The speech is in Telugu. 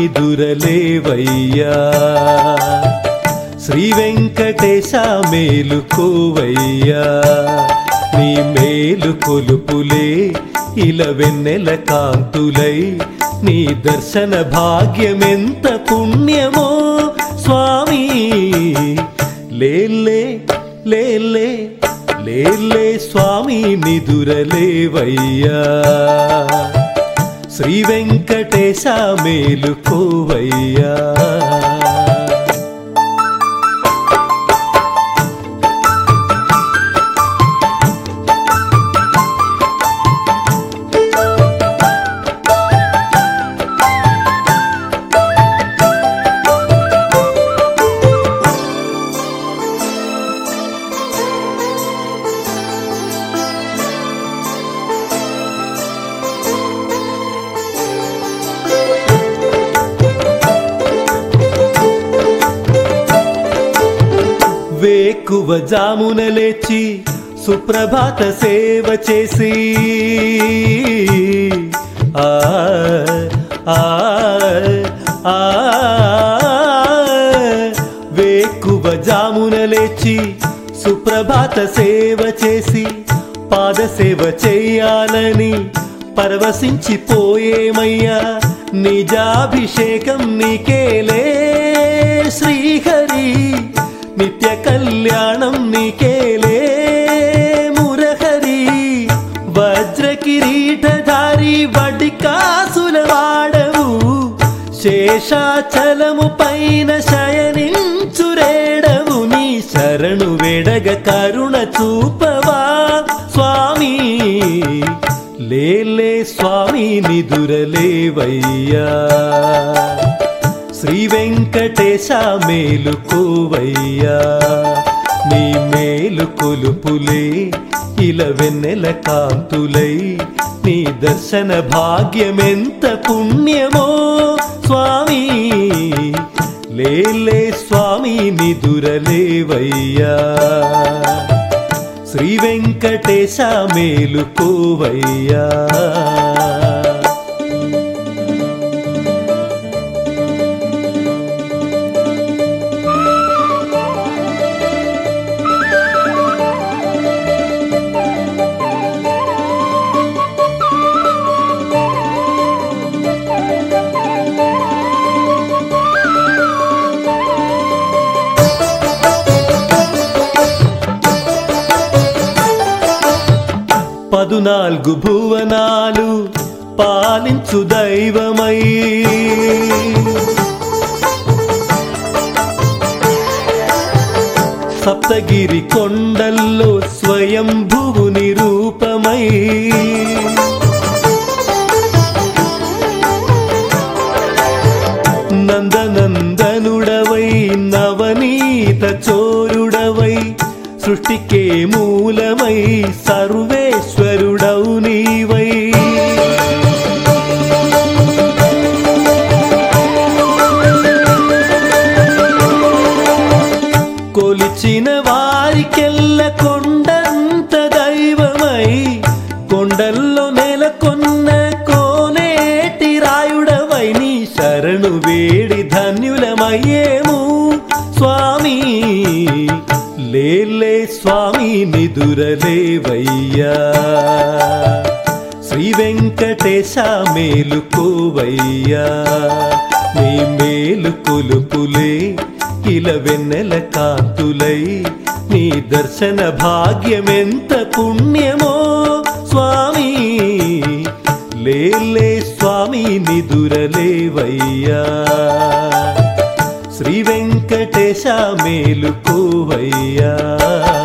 నిదురలేవయ్యా శ్రీ వెంకటేశ మేలుకోవయ్యా నీ మేలు కొలుపులే ఇలవెన్నెల కాంతులై నీ దర్శన భాగ్యమెంత పుణ్యమో స్వామి లేలే లేలే లేలే స్వామి నిదురలేవయ్యా శ్రీ వెంకటేశ మేలుకోవయ్యా వేకువ జామున లేచి సుప్రభాత సేవ చేసి ఆ ఆ ఆ వేకువ జామున లేచి సుప్రభాత సేవ చేసి పాద సేవ చెయ్యాలని పరవశించిపోయేమయ్యా నిజాభిషేకం నీకేలే శ్రీహరి నిత్య కళ్యాణం నీకేలే మురహరి వజ్ర కిరీటధారి వడ్డి కాసుల వాడవు శేషాచలము పైన శయనించురేడవు నీ శరణు వేడగ కరుణ చూపవా స్వామి లేలే స్వామి నిదురలేవయ్యా శ్రీ వెంకటేశ మేలుకోవయ్యా నీ మేలు కొలుపులే ఇలవెన్నెల కాంతులై నీ దర్శన భాగ్యమెంత పుణ్యమో స్వామి లేలే స్వామి నిదురలేవయ్యా శ్రీ వెంకటేశ మేలుకోవయ్యా పదునాలుగు భువనాలు పాలించు దైవమై సప్తగిరి కొండల్లో స్వయంభువు నిరూపమై నందనందనుడవై నవనీత చోరుడవై సృష్టికే మూలమై సర్వేశ్వరుడవు నీవై కొలిచిన వారికెల్ల కొండంత దైవమై కొండల్లో నెలకొన్న కోనేటి రాయుడవై నీ శరణు వేడి ధన్యులమయ్యేము స్వామి లేలే స్వామి నిదురలేవయ్యా శ్రీ వెంకటేశ మేలుకోవయ్యా నీ మేలు కొలుపులే ఇలవెన్నెల కాంతులై నీ దర్శన భాగ్యమెంత పుణ్యమో స్వామి లేలే స్వామి నిదురలేవయ్యా శ్రీ వెంకటేశ మేలుకోవయ్యా